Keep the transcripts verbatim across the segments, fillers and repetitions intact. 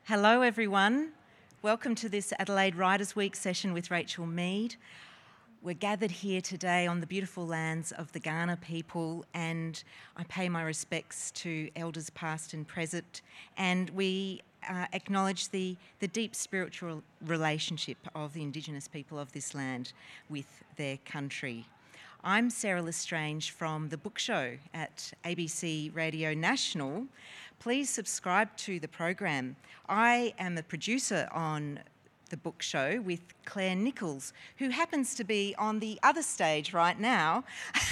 Hello everyone, welcome to this Adelaide Writers' Week session with Rachel Mead. We're gathered here today on the beautiful lands of the Kaurna people, and I pay my respects to elders past and present, and we uh, acknowledge the, the deep spiritual relationship of the Indigenous people of this land with their country. I'm Sarah Lestrange from The Book Show at A B C Radio National. Please subscribe to the program. I am a producer on The Book Show with Claire Nichols, who happens to be on the other stage right now.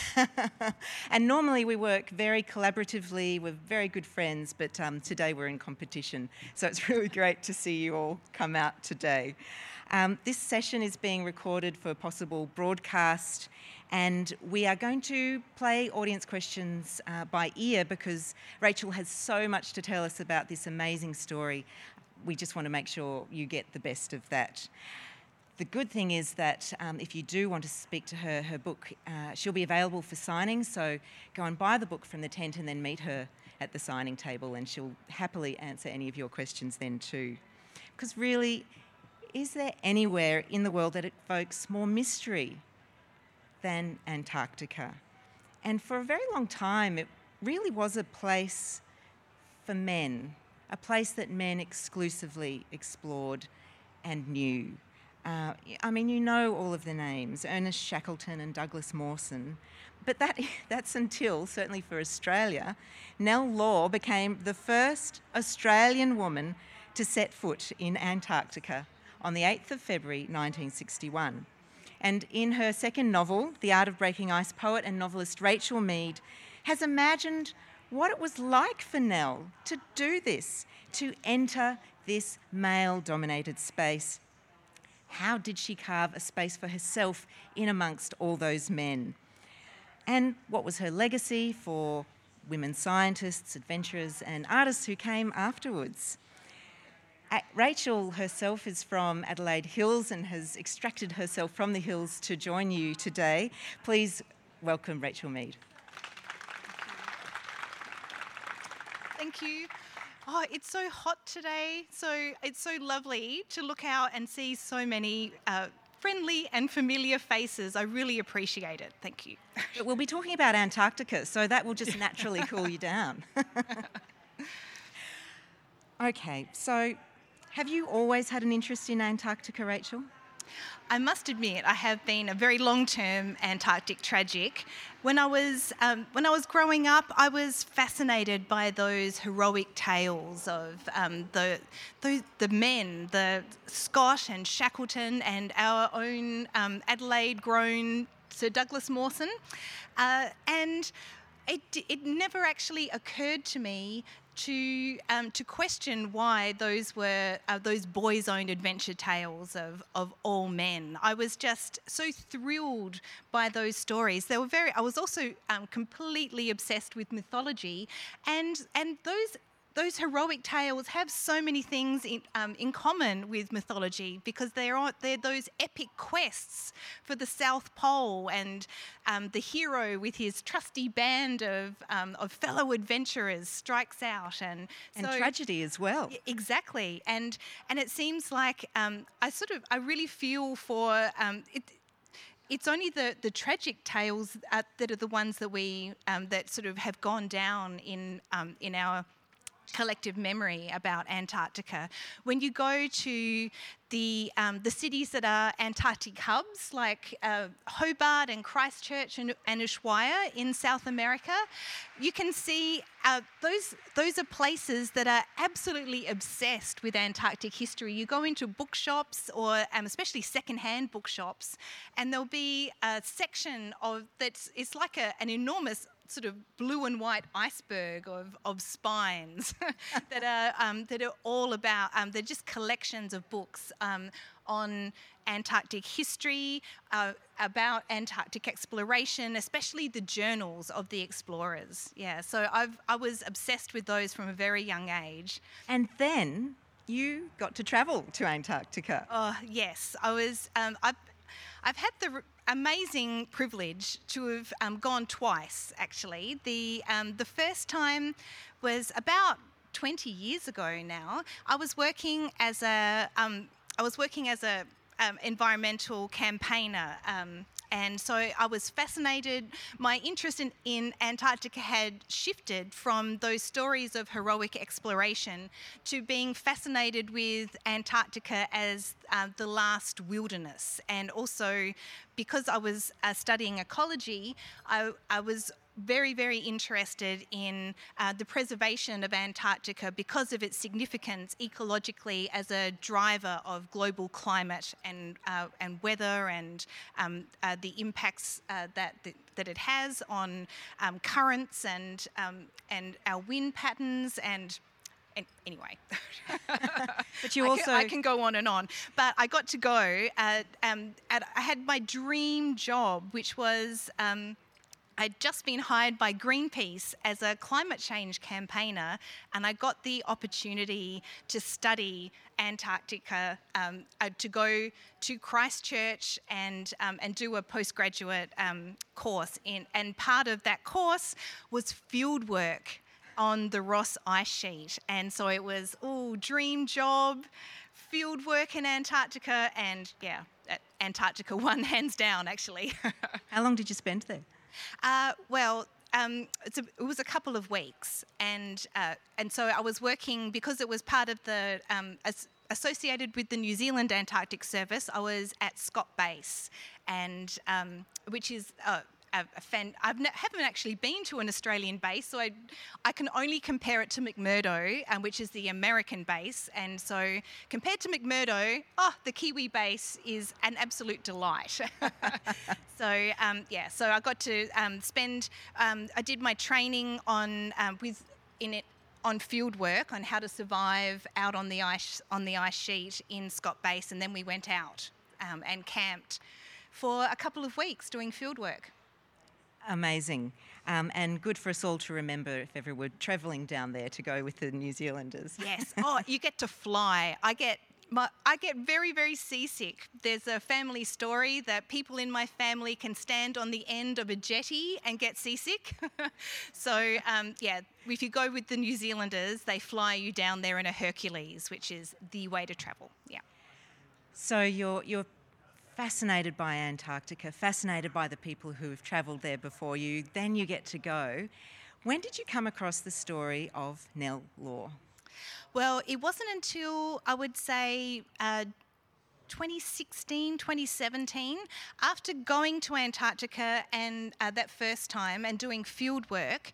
And normally we work very collaboratively, we're very good friends, but um, today we're in competition. So it's really great to see you all come out today. Um, this session is being recorded for possible broadcast, and we are going to play audience questions uh, by ear because Rachel has so much to tell us about this amazing story. We just want to make sure you get the best of that. The good thing is that um, if you do want to speak to her, her book, uh, she'll be available for signing, so go and buy the book from the tent and then meet her at the signing table, and she'll happily answer any of your questions then too. Because really, is there anywhere in the world that evokes more mystery than Antarctica? And for a very long time, it really was a place for men, a place that men exclusively explored and knew. Uh, I mean, you know all of the names, Ernest Shackleton and Douglas Mawson, but that that's until, certainly for Australia, Nell Law became the first Australian woman to set foot in Antarctica on the eighth of February nineteen sixty-one. And in her second novel, The Art of Breaking Ice, poet and novelist Rachel Mead has imagined what it was like for Nell to do this, to enter this male-dominated space. How did she carve a space for herself in amongst all those men? And what was her legacy for women scientists, adventurers and artists who came afterwards? Rachel herself is from Adelaide Hills and has extracted herself from the hills to join you today. Please welcome Rachel Mead. Thank you. Oh, it's so hot today, so it's so lovely to look out and see so many uh, friendly and familiar faces. I really appreciate it. Thank you. But we'll be talking about Antarctica, so that will just naturally cool you down. Okay, so have you always had an interest in Antarctica, Rachel? I must admit, I have been a very long-term Antarctic tragic. When I was um, when I was growing up, I was fascinated by those heroic tales of um, the, the the men, the Scott and Shackleton, and our own um, Adelaide-grown Sir Douglas Mawson, uh, and it it never actually occurred to me to um, to question why those were uh, those boys' own adventure tales of, of all men. I was just so thrilled by those stories. They were very. I was also um, completely obsessed with mythology, and and those. Those heroic tales have so many things in, um, in common with mythology because they're, they're those epic quests for the South Pole and um, the hero with his trusty band of, um, of fellow adventurers strikes out. And, and so, tragedy as well. Exactly. And, and it seems like um, I sort of, I really feel for... Um, it, It's only the, the tragic tales uh, that are the ones that we um, that sort of have gone down in um, in our collective memory about Antarctica. When you go to the um, the cities that are Antarctic hubs, like uh, Hobart and Christchurch and, and Ushuaia in South America, you can see uh, those those are places that are absolutely obsessed with Antarctic history. You go into bookshops, or um, especially second-hand bookshops, and there'll be a section of that's it's like a, an enormous sort of blue and white iceberg of, of spines that are um, that are all about, um, they're just collections of books um, on Antarctic history, uh, about Antarctic exploration, especially the journals of the explorers. Yeah, so I've I was obsessed with those from a very young age. And then you got to travel to Antarctica. Oh, yes. I was, um, I've, I've had the amazing privilege to have um, gone twice, actually. The um, the first time was about twenty years ago now, I was working as a um, I was working as a um, environmental campaigner. Um, And so I was fascinated. My interest in, in Antarctica had shifted from those stories of heroic exploration to being fascinated with Antarctica as uh, the last wilderness. And also, because I was uh, studying ecology, I, I was very, very interested in uh, the preservation of Antarctica because of its significance ecologically as a driver of global climate and uh, and weather and um, uh, the impacts uh, that, that that it has on um, currents and um, and our wind patterns and. And anyway, but you I also can, I can go on and on. But I got to go. At, um, at, I had my dream job, which was. Um, I'd just been hired by Greenpeace as a climate change campaigner, and I got the opportunity to study Antarctica, um, uh, to go to Christchurch and um, and do a postgraduate um, course in. And part of that course was field work on the Ross ice sheet, and so it was oh dream job, field work in Antarctica, and yeah, Antarctica won hands down actually. How long did you spend there? Uh, well, um, it's a, it was a couple of weeks, and uh, and so I was working because it was part of the um, as, associated with the New Zealand Antarctic Service. I was at Scott Base, and um, which is uh, a, a fan. I ne- haven't actually been to an Australian base, so I I can only compare it to McMurdo, um, which is the American base. And so compared to McMurdo, oh, the Kiwi base is an absolute delight. So um, yeah, so I got to um, spend. Um, I did my training on um, with in it on field work on how to survive out on the ice on the ice sheet in Scott Base, and then we went out um, and camped for a couple of weeks doing field work. Amazing. Um, and good for us all to remember if ever we're travelling down there to go with the New Zealanders. Yes. Oh, you get to fly. I get my, I get very, very seasick. There's a family story that people in my family can stand on the end of a jetty and get seasick. So, um, yeah, if you go with the New Zealanders, they fly you down there in a Hercules, which is the way to travel. Yeah. So you're you're fascinated by Antarctica, fascinated by the people who have travelled there before you. Then you get to go. When did you come across the story of Nell Law? Well, it wasn't until I would say uh, twenty sixteen, twenty seventeen, after going to Antarctica and uh, that first time and doing field work,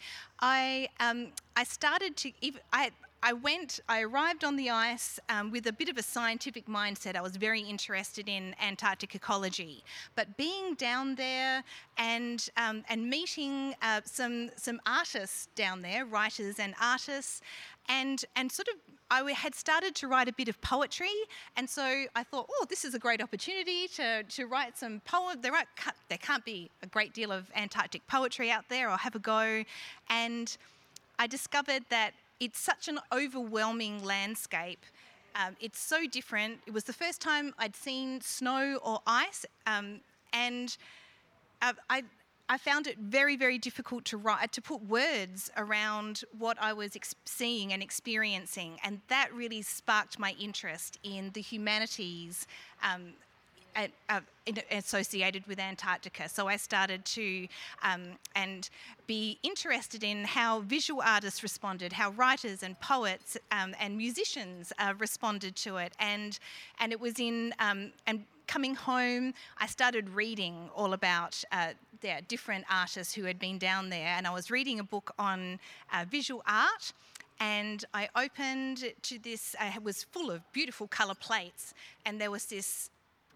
I um, I started to even I. I went, I arrived on the ice um, with a bit of a scientific mindset. I was very interested in Antarctic ecology. But being down there and um, and meeting uh, some some artists down there, writers and artists, and and sort of I had started to write a bit of poetry, and so I thought, oh, this is a great opportunity to, to write some poem. There, are, there can't be a great deal of Antarctic poetry out there. I'll have a go. And I discovered that it's such an overwhelming landscape. Um, it's so different. It was the first time I'd seen snow or ice, um, and uh, I I found it very, very difficult to write, to put words around what I was ex- seeing and experiencing, and that really sparked my interest in the humanities um, at, uh, in, associated with Antarctica. So I started to um, and be interested in how visual artists responded, how writers and poets um, and musicians uh, responded to it, and and it was in um, and. Coming home, I started reading all about uh, yeah, different artists who had been down there, and I was reading a book on uh, visual art, and I opened to this, uh, it was full of beautiful colour plates, and there was this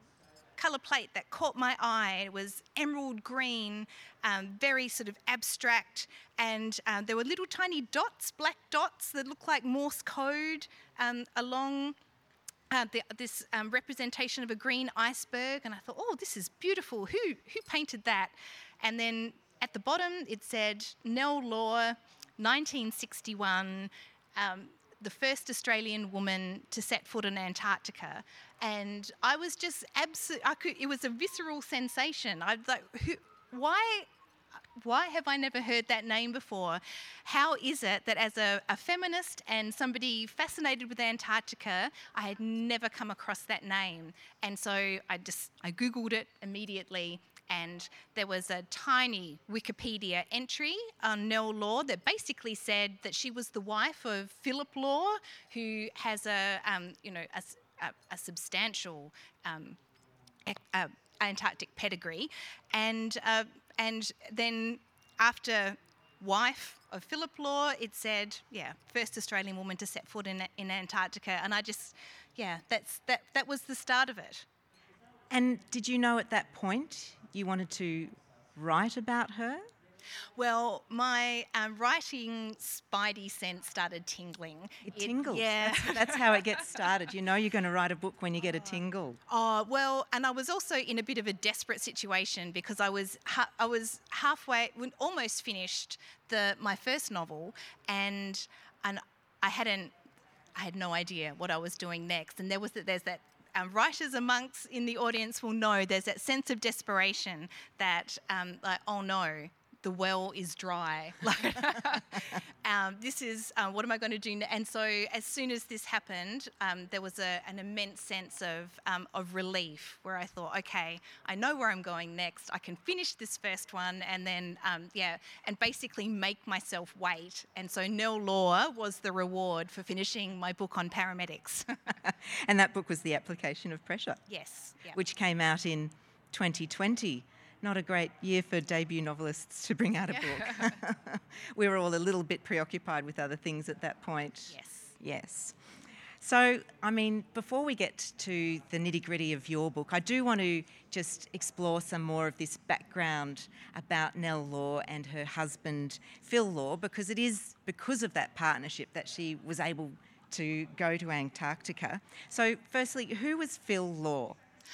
colour plate that caught my eye. It was emerald green, um, very sort of abstract, and uh, there were little tiny dots, black dots that looked like Morse code um, along Uh, the, this um, representation of a green iceberg, and I thought, oh, this is beautiful. Who who painted that? And then at the bottom it said Nell Law, nineteen sixty-one, um, the first Australian woman to set foot in Antarctica. And I was just absolutely, I could. It was a visceral sensation. I was like, who, why? why have I never heard that name before? How is it that as a, a feminist and somebody fascinated with Antarctica, I had never come across that name? And so I just, I Googled it immediately, and there was a tiny Wikipedia entry on Nell Law that basically said that she was the wife of Philip Law, who has a, um, you know, a, a, a substantial um, uh, Antarctic pedigree, and uh, and then after wife of Philip Law, it said, yeah, first Australian woman to set foot in in Antarctica, and I just, yeah, that's that that was the start of it. And did you know at that point you wanted to write about her? Well, my um, writing spidey sense started tingling. It tingles. Yeah. That's, that's how it gets started. You know you're going to write a book when you get a tingle. Oh, well, and I was also in a bit of a desperate situation because I was ha- I was halfway, almost finished the my first novel, and and I hadn't, I had no idea what I was doing next. And there was there's that. Um, writers amongst in the audience will know there's that sense of desperation that, um, like, oh no, the well is dry. Like, um, this is, uh, what am I going to do? And so as soon as this happened, um, there was a, an immense sense of, um, of relief where I thought, okay, I know where I'm going next. I can finish this first one and then, um, yeah, and basically make myself wait. And so Nell Law was the reward for finishing my book on paramedics. And that book was The Application of Pressure. Yes. Yeah. Which came out in twenty twenty. Not a great year for debut novelists to bring out a Yeah. book. We were all a little bit preoccupied with other things at that point. Yes. Yes. So, I mean, before we get to the nitty-gritty of your book, I do want to just explore some more of this background about Nell Law and her husband, Phil Law, because it is because of that partnership that she was able to go to Antarctica. So, firstly, who was Phil Law?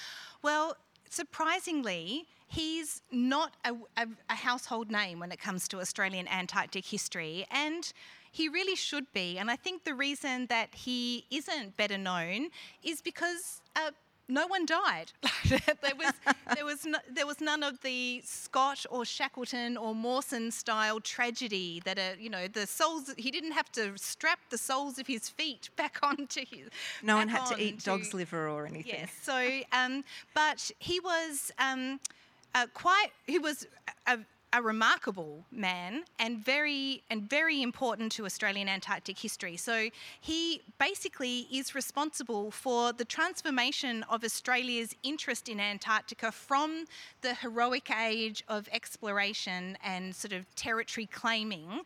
Well, surprisingly, he's not a, a, a household name when it comes to Australian Antarctic history, and he really should be. And I think the reason that he isn't better known is because uh, no one died. there was there was no, there was none of the Scott or Shackleton or Mawson style tragedy that are, you know, the soles. He didn't have to strap the soles of his feet back onto his. No one had to eat to, dog's liver or anything. Yes. So, um, but he was um, uh, quite. He was a, a remarkable man and very and very important to Australian Antarctic history. So he basically is responsible for the transformation of Australia's interest in Antarctica from the heroic age of exploration and sort of territory claiming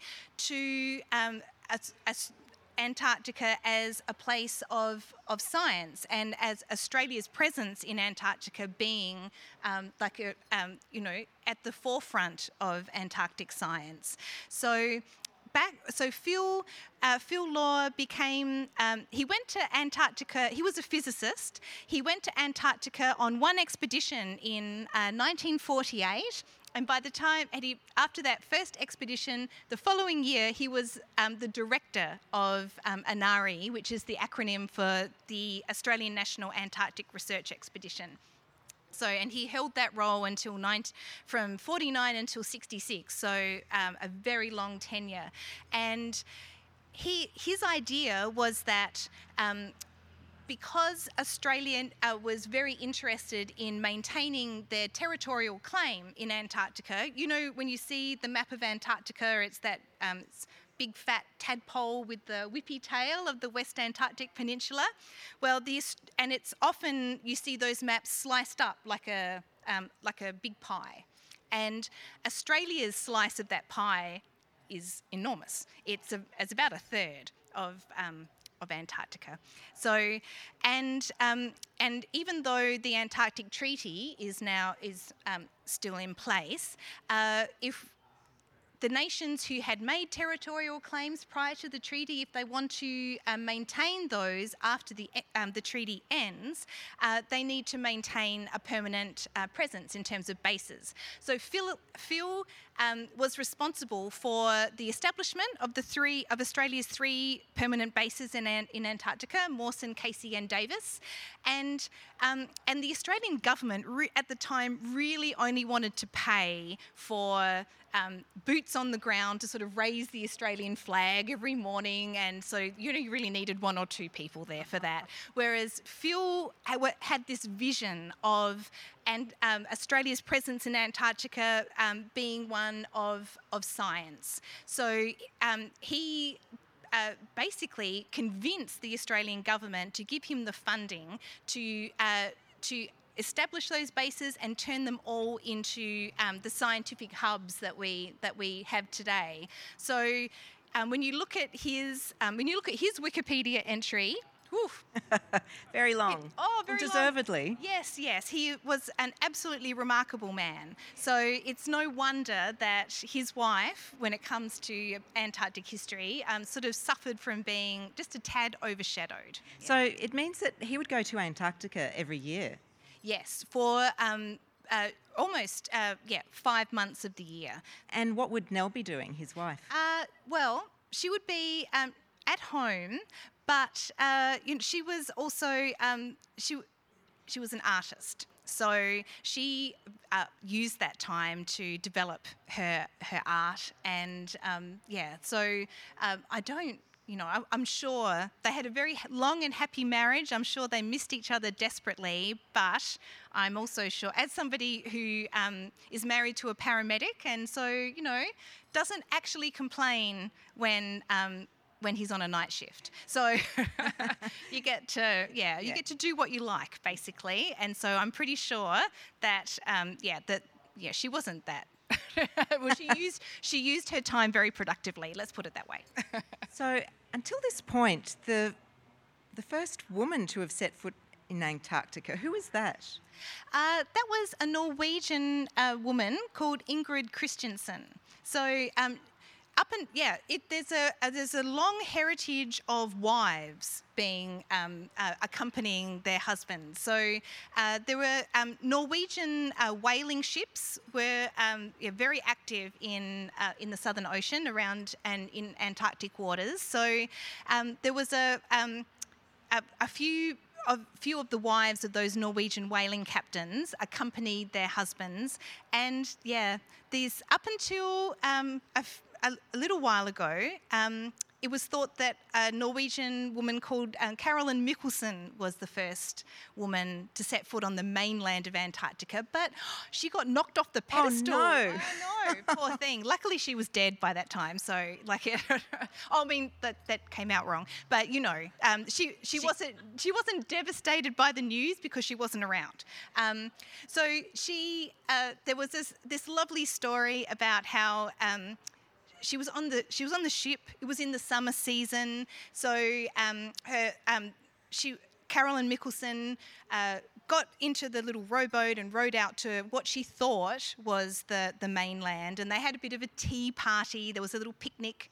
to um, a, a Antarctica as a place of, of science, and as Australia's presence in Antarctica being um, like a, um, you know, at the forefront of Antarctic science. So back, so Phil, uh, Phil Law became, um, he went to Antarctica, he was a physicist, he went to Antarctica on one expedition in uh, nineteen forty-eight. And by the time, and he, after that first expedition, the following year, he was um, the director of um, ANARI, which is the acronym for the Australian National Antarctic Research Expedition. So, and he held that role until ninety, from forty-nine until sixty-six, so um, a very long tenure. And he, his idea was that um, because Australia uh, was very interested in maintaining their territorial claim in Antarctica, you know, when you see the map of Antarctica, it's that um, it's big fat tadpole with the whippy tail of the West Antarctic Peninsula. Well, these, and it's often you see those maps sliced up like a um, like a big pie, and Australia's slice of that pie is enormous. It's a, it's about a third of um, of Antarctica. So, and um, and even though the Antarctic Treaty is now is um, still in place, uh, if the nations who had made territorial claims prior to the treaty, if they want to um, maintain those after the um, the treaty ends, uh, they need to maintain a permanent uh, presence in terms of bases. So Phil, Phil um, was responsible for the establishment of the three of Australia's three permanent bases in in Antarctica: Mawson, Casey, and Davis, and um, and the Australian government re- at the time really only wanted to pay for Um, boots on the ground to sort of raise the Australian flag every morning, and so you know you really needed one or two people there for that. Whereas Phil had this vision of and um, Australia's presence in Antarctica um, being one of of science. So um, he. Uh, basically convinced the Australian government to give him the funding to uh, to establish those bases and turn them all into um, the scientific hubs that we that we have today. So um, when you look at his um, when you look at his Wikipedia entry. Oof. Very long. It, oh, very Deservedly. long. Yes, yes. He was an absolutely remarkable man. So it's no wonder that his wife, when it comes to Antarctic history, um, sort of suffered from being just a tad overshadowed. So yeah. It means that he would go to Antarctica every year. Yes, for um, uh, almost uh, yeah five months of the year. And what would Nell be doing, his wife? Uh, well, she would be um, at home, but uh, you know, she was also um, she she was an artist. So she uh, used that time to develop her her art, and um, yeah. So um, I don't. You know, I, I'm sure they had a very long and happy marriage. I'm sure they missed each other desperately, but I'm also sure, as somebody who um, is married to a paramedic, and so, you know, doesn't actually complain when um, when he's on a night shift. So you get to, yeah, you yeah. get to do what you like, basically. And so I'm pretty sure that, um, yeah, that, yeah, she wasn't that. well, she used she used her time very productively. Let's put it that way. So, until this point, the the first woman to have set foot in Antarctica, who was that? Uh, that was a Norwegian uh, woman called Ingrid Christensen. So, um, up and yeah, it, there's a, a there's a long heritage of wives being um, uh, accompanying their husbands. So uh, there were um, Norwegian uh, whaling ships were um, yeah, very active in uh, in the Southern Ocean around and in Antarctic waters. So um, there was a, um, a a few. A few of the wives of those Norwegian whaling captains accompanied their husbands, and yeah, these up until um, a, a, a little while ago, um, it was thought that a Norwegian woman called um, Carolyn Mikkelsen was the first woman to set foot on the mainland of Antarctica, but she got knocked off the pedestal. Oh, no. I know, poor thing. Luckily, she was dead by that time, so, like, I mean, that, that came out wrong. But, you know, um, she, she, she, wasn't, she wasn't devastated by the news because she wasn't around. Um, so she, uh, there was this, this lovely story about how... Um, She was on the she was on the ship. It was in the summer season, so um, her um, she Carolyn Mikkelsen uh, got into the little rowboat and rowed out to what she thought was the the mainland. And they had a bit of a tea party. There was a little picnic,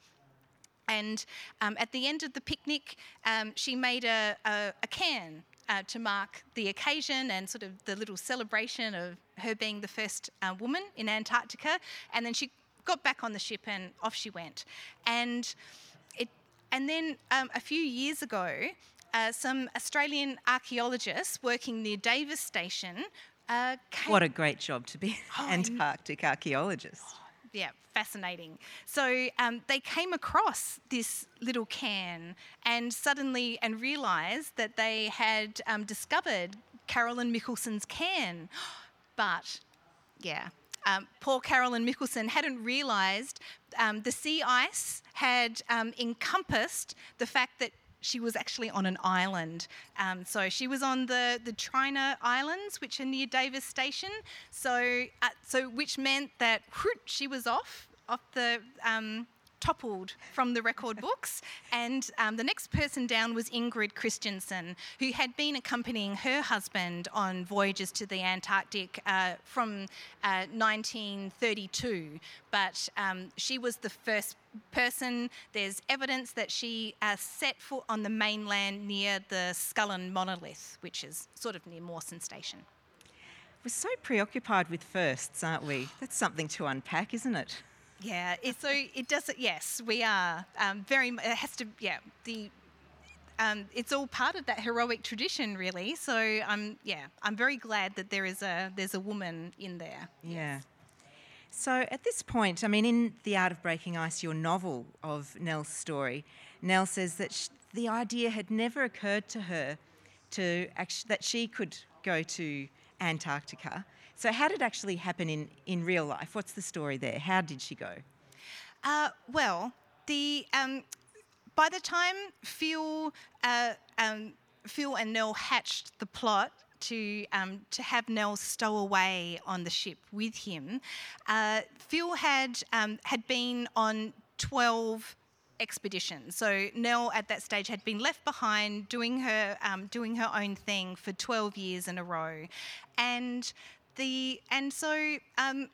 and um, at the end of the picnic, um, she made a a, a can uh, to mark the occasion and sort of the little celebration of her being the first uh, woman in Antarctica. And then she got back on the ship and off she went. And it, and then um, a few years ago, uh, some Australian archaeologists working near Davis Station uh, came... What a great job to be oh, an Antarctic archaeologist. Yeah, fascinating. So um, they came across this little cairn and suddenly and realised that they had um, discovered Carolyn Mikkelsen's cairn. But, yeah... Um, poor Carolyn Mikkelsen hadn't realised um, the sea ice had um, encompassed the fact that she was actually on an island. Um, so she was on the, the Trina Islands, which are near Davis Station. So, uh, so which meant that whoop, she was off, off the um, toppled from the record books, and um, the next person down was Ingrid Christensen, who had been accompanying her husband on voyages to the Antarctic uh, from uh, nineteen thirty-two, but um, she was the first person. There's evidence that she uh, set foot on the mainland near the Scullin monolith, which is sort of near Mawson Station. We're so preoccupied with firsts, aren't we? That's something to unpack, isn't it? Yeah, it, so it does. Yes, we are um, very. It has to. Yeah, the. Um, it's all part of that heroic tradition, really. So I'm. Yeah, I'm very glad that there is a there's a woman in there. Yeah. So at this point, I mean, in The Art of Breaking Ice, your novel of Nell's story, Nell says that sh- the idea had never occurred to her to act- that she could go to Antarctica. So how did it actually happen in, in real life? What's the story there? How did she go? Uh, well, the um, by the time Phil, uh, um, Phil and Nell hatched the plot to um, to have Nell stow away on the ship with him, uh, Phil had um, had been on twelve expeditions. So Nell at that stage had been left behind doing her um, doing her own thing for twelve years in a row, and the and so um,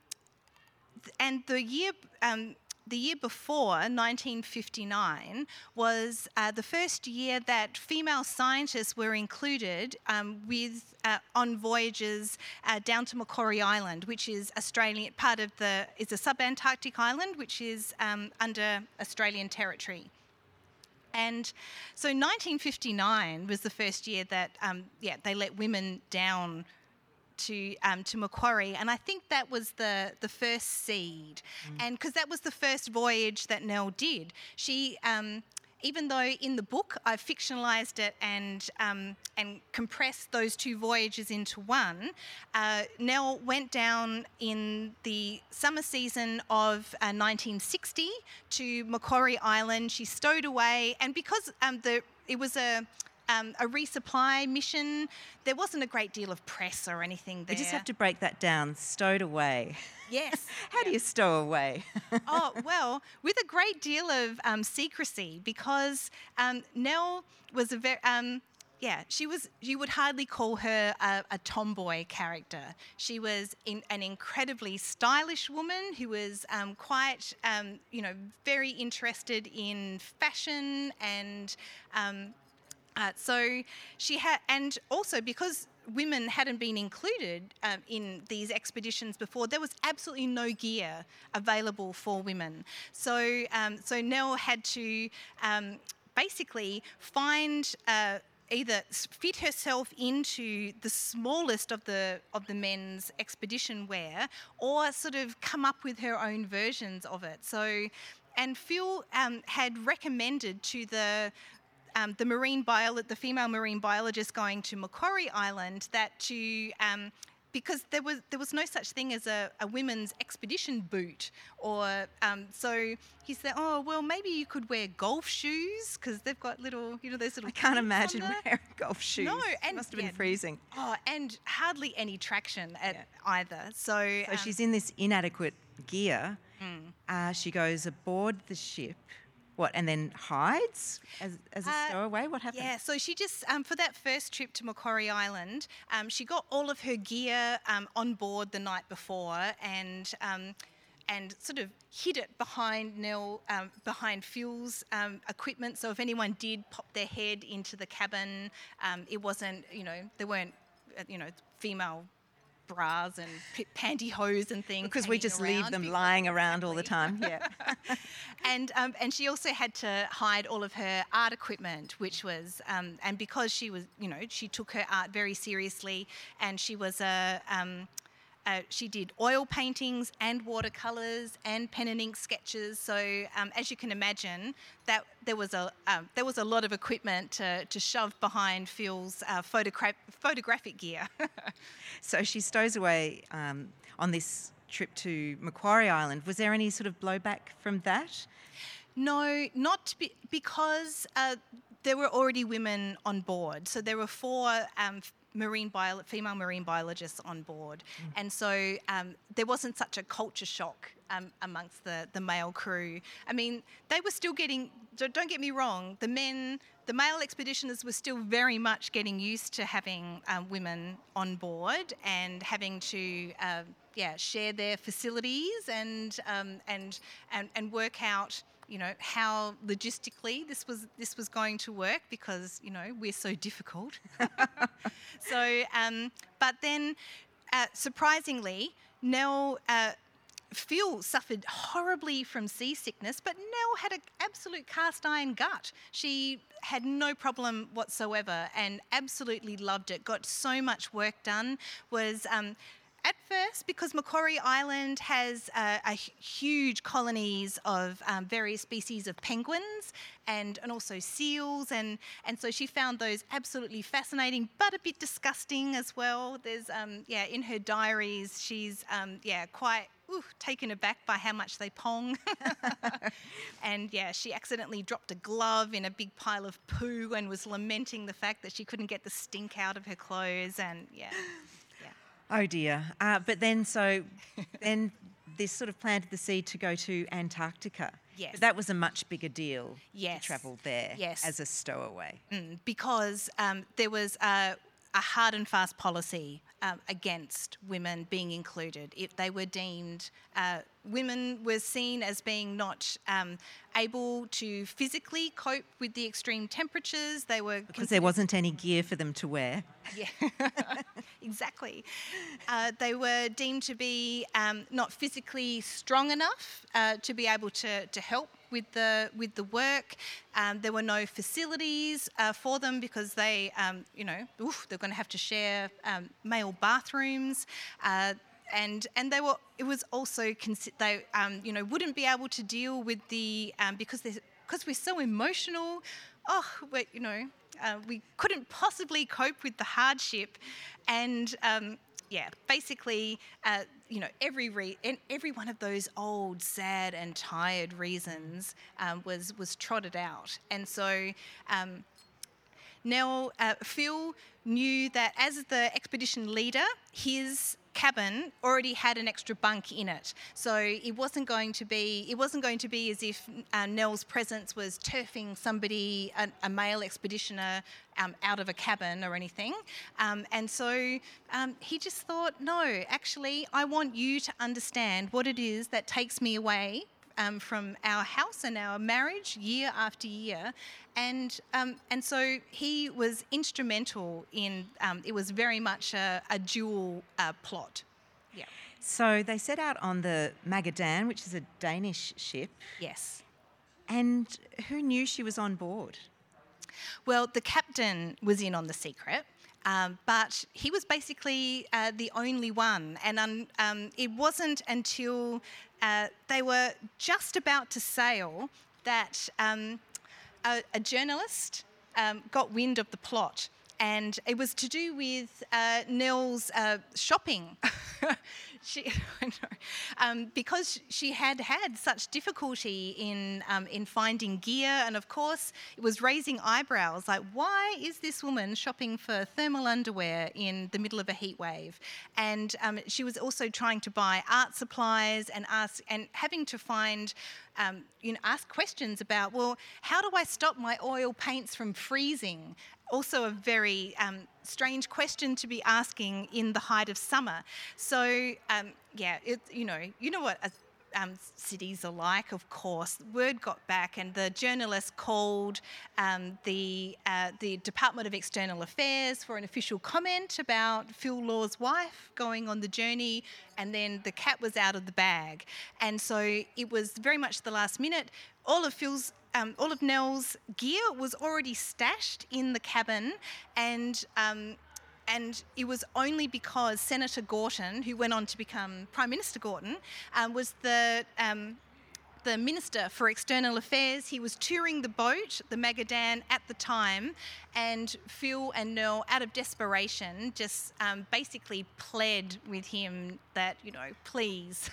and the year. Um, The year before, nineteen fifty-nine, was uh, the first year that female scientists were included um, with uh, on voyages uh, down to Macquarie Island, which is Australian part of the is a sub-Antarctic island, which is um, under Australian territory. And so, nineteen fifty-nine was the first year that um, yeah they let women down to um, to Macquarie, and I think that was the the first seed, mm. and because that was the first voyage that Nell did. She, um, even though in the book I've fictionalised it and um, and compressed those two voyages into one, uh, Nell went down in the summer season of uh, nineteen sixty to Macquarie Island. She stowed away, and because um, the it was a Um, a resupply mission, there wasn't a great deal of press or anything there. We just have to break that down. Stowed away. Yes. How yeah. do you stow away? Oh, well, with a great deal of um, secrecy, because um, Nell was a very... Um, yeah, she was. You would hardly call her a, a tomboy character. She was in, an incredibly stylish woman who was um, quite, um, you know, very interested in fashion and... Um, Uh, so she had, and also because women hadn't been included um, in these expeditions before, there was absolutely no gear available for women. So, um, so Nell had to um, basically find uh, either fit herself into the smallest of the of the men's expedition wear, or sort of come up with her own versions of it. So, and Phil um, had recommended to the Um, the marine biolo- the female marine biologist going to Macquarie Island that to um, because there was there was no such thing as a, a women's expedition boot, or um, so he said, oh well, maybe you could wear golf shoes because they've got little, you know, those little. I can't imagine wearing golf shoes. No, and it must have been yeah, freezing. Oh, and hardly any traction at yeah. either. So, so um, she's in this inadequate gear. Mm. Uh, she goes aboard the ship. What, and then hides as, as a uh, stowaway? What happened? Yeah, so she just, um, for that first trip to Macquarie Island, um, she got all of her gear um, on board the night before and um, and sort of hid it behind Nell, um, behind Phil's um, equipment. So if anyone did pop their head into the cabin, um, it wasn't, you know, there weren't, you know, female bras and p- pantyhose and things. Because we just leave them because, lying around exactly. all the time. Yeah. and um, and she also had to hide all of her art equipment, which was um, and because she was, you know, she took her art very seriously, and she was a. Um, Uh, she did oil paintings and watercolours and pen and ink sketches. So, um, as you can imagine, that there was a um, there was a lot of equipment to, to shove behind Phil's uh, photogra- photographic gear. So she stows away um, on this trip to Macquarie Island. Was there any sort of blowback from that? No, not be- because. Uh, there were already women on board. So there were four um, marine bio- female marine biologists on board. Mm. And so um, there wasn't such a culture shock um, amongst the, the male crew. I mean, they were still getting, don't get me wrong, the men, the male expeditioners were still very much getting used to having um, women on board and having to uh, yeah, share their facilities and, um, and, and, and work out, you know, how logistically this was this was going to work, because, you know, we're so difficult. so, um, but then, uh, surprisingly, Nell, uh, Phil suffered horribly from seasickness, but Nell had an absolute cast iron gut. She had no problem whatsoever and absolutely loved it, got so much work done, was... Um, At first, because Macquarie Island has uh, a huge colonies of um, various species of penguins and, and also seals, and, and so she found those absolutely fascinating, but a bit disgusting as well. There's, um, yeah, in her diaries, she's, um, yeah, quite ooh, taken aback by how much they pong. And, yeah, she accidentally dropped a glove in a big pile of poo and was lamenting the fact that she couldn't get the stink out of her clothes, and, yeah. Oh dear. Uh, but then, so then this sort of planted the seed to go to Antarctica. Yes. But that was a much bigger deal yes. to travel there yes. as a stowaway. Mm, because um, there was a, a hard and fast policy um, against women being included. If they were deemed, uh, women were seen as being not um, able to physically cope with the extreme temperatures. They were because there wasn't any gear for them to wear. Yeah, exactly. Uh, they were deemed to be um, not physically strong enough uh, to be able to, to help with the with the work. Um, there were no facilities uh, for them because they, um, you know, oof, they're going to have to share um, male bathrooms. Uh, And and they were. It was also consi- they um, you know wouldn't be able to deal with the um, because they because we're so emotional. Oh, we you know uh, we couldn't possibly cope with the hardship, and um, yeah, basically uh, you know every re- every one of those old, sad and tired reasons um, was was trotted out, and so. Um, Now, uh, Phil knew that as the expedition leader, his cabin already had an extra bunk in it, so it wasn't going to be it wasn't going to be as if uh, Nell's presence was turfing somebody, a, a male expeditioner, um, out of a cabin or anything. Um, and so um, he just thought, no, actually, I want you to understand what it is that takes me away Um, from our house and our marriage year after year, and um, and so he was instrumental in. Um, it was very much a, a dual uh, plot. Yeah. So they set out on the Magadan, which is a Danish ship. Yes. And who knew she was on board? Well, the captain was in on the secret. Um, but he was basically uh, the only one, and um, um, it wasn't until uh, they were just about to sail that um, a, a journalist um, got wind of the plot, and it was to do with uh, Nell's uh, shopping. She, um, because she had had such difficulty in um, in finding gear, and of course it was raising eyebrows. Like, why is this woman shopping for thermal underwear in the middle of a heat wave? And um, she was also trying to buy art supplies and ask and having to find. Um, you know, ask questions about, well, how do I stop my oil paints from freezing? Also a very um, strange question to be asking in the height of summer. So, um, yeah, it, you know, you know what um, cities are like, of course. Word got back, and the journalist called um, the uh, the Department of External Affairs for an official comment about Phil Law's wife going on the journey, and then the cat was out of the bag. And so it was very much the last minute. All of Phil's Um, all of Nell's gear was already stashed in the cabin, and um, and it was only because Senator Gorton, who went on to become Prime Minister Gorton, um, was the um, the Minister for External Affairs. He was touring the boat, the Magadan, at the time, and Phil and Nell, out of desperation, just um, basically pled with him that, you know, please,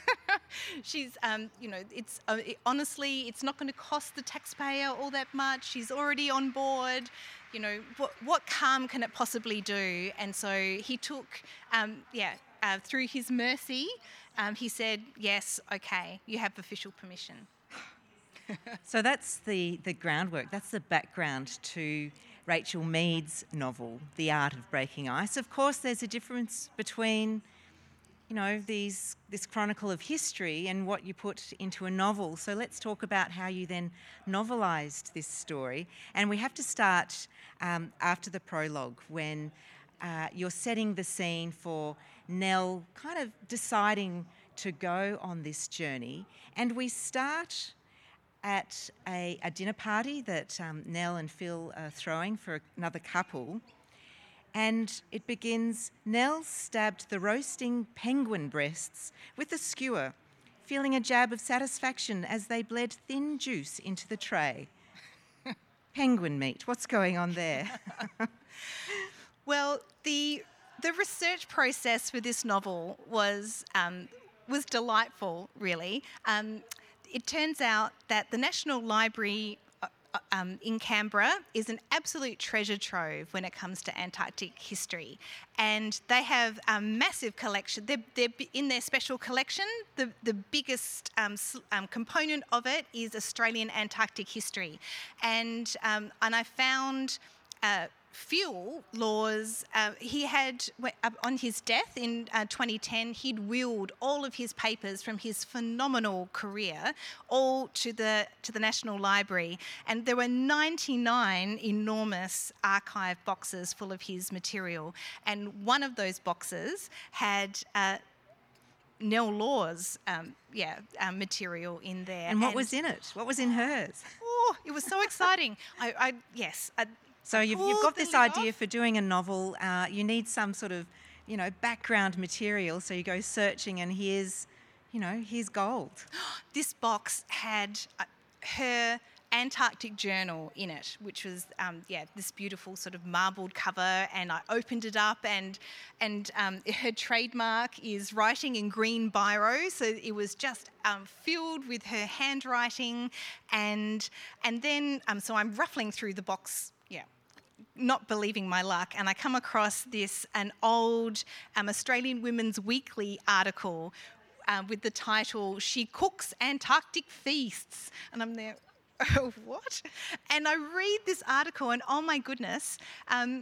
She's, um, you know, it's uh, it, honestly, it's not going to cost the taxpayer all that much. She's already on board. You know, what what harm can it possibly do? And so he took, um, yeah, uh, through his mercy, um, he said, yes, okay, you have official permission. So that's the, the groundwork, that's the background to Rachel Mead's novel, The Art of Breaking Ice. Of course, there's a difference between, you know, these this chronicle of history and what you put into a novel. So let's talk about how you then novelised this story. And we have to start um, after the prologue, when uh, you're setting the scene for Nell kind of deciding to go on this journey. And we start at a, a dinner party that um, Nell and Phil are throwing for another couple. And it begins, Nell stabbed the roasting penguin breasts with a skewer, feeling a jab of satisfaction as they bled thin juice into the tray. Penguin meat, what's going on there? Well, the the research process for this novel was um, was delightful, really. Um, it turns out that the National Library Um, in Canberra is an absolute treasure trove when it comes to Antarctic history, and they have a massive collection. They're, they're in their special collection. The the biggest um, um, component of it is Australian Antarctic history, and um, and I found. Uh, Phil Laws, uh, he had, uh, on his death in uh, twenty ten, he'd willed all of his papers from his phenomenal career all to the to the National Library. And there were ninety-nine enormous archive boxes full of his material. And one of those boxes had uh, Nell Laws' um, yeah, uh, material in there. And what and was in it? What was in hers? Oh, it was so exciting. I, I Yes, I, So you've, you've got this idea for doing a novel. Uh, you need some sort of, you know, background material. So you go searching, and here's, you know, here's gold. This box had uh, her Antarctic journal in it, which was, um, yeah, this beautiful sort of marbled cover. And I opened it up, and and um, her trademark is writing in green biro. So it was just um, filled with her handwriting, and and then um, so I'm ruffling through the box. Yeah. Not believing my luck, and I come across this an old um, Australian Women's Weekly article uh, with the title "She Cooks Antarctic Feasts," and I'm there, oh, what? And I read this article, and oh my goodness, um,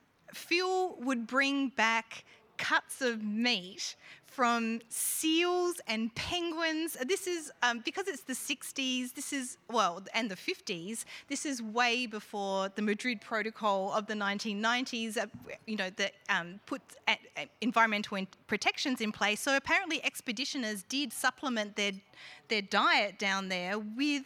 Phil would bring back cuts of meat from seals and penguins. This is, um, because it's the sixties, this is, well, and the fifties, this is way before the Madrid Protocol of the nineteen nineties, uh, you know, that um, put uh, environmental in- protections in place. So apparently expeditioners did supplement their, their diet down there with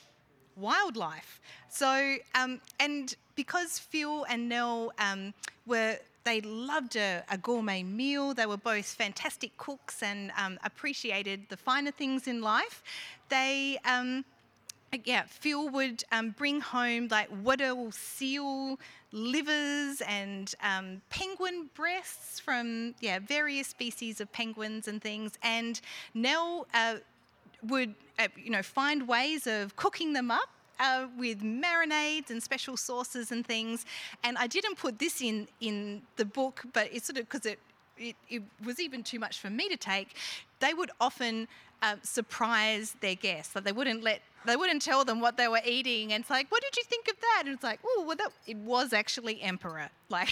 wildlife. So, um, and because Phil and Nell um, were, they loved a, a gourmet meal. They were both fantastic cooks and um, appreciated the finer things in life. They, um, yeah, Phil would um, bring home like Weddell seal livers and um, penguin breasts from, yeah, various species of penguins and things. And Nell uh, would, uh, you know, find ways of cooking them up Uh, with marinades and special sauces and things. And I didn't put this in in the book, but it's sort of because it, it it was even too much for me to take. They would often uh, surprise their guests. Like they wouldn't let they wouldn't tell them what they were eating. And it's like, what did you think of that? And it's like, oh, well, that it was actually emperor. Like,